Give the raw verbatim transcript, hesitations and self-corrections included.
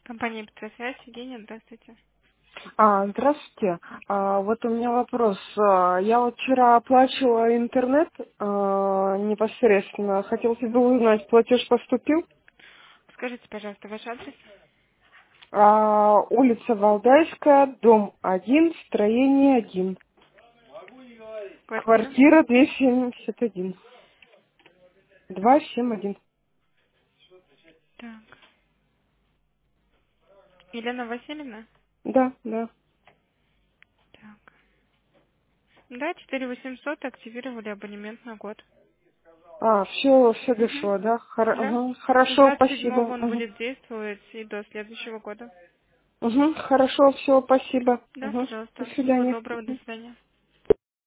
Компания «Петросвязь», Евгения, здравствуйте. А, здравствуйте. А, вот у меня вопрос. А, Я вот вчера оплачивала интернет а, непосредственно. Хотелось бы узнать, платеж поступил? Скажите, пожалуйста, ваш адрес, А, улица Валдайская, дом один, строение один. квартира. Квартира двести семьдесят один. двести семьдесят один. Так. Елена Васильевна? Да, да. Так. Да, четыре восемьсот активировали абонемент на год. А, все, все Угу. дошло, да? Хор- Да. ага, С Хорошо, двадцать седьмого спасибо. он Ага. будет действовать и до следующего года. Угу, хорошо, все, спасибо. Да, Угу. До пожалуйста. Всего свидания. доброго, до Мгм. свидания.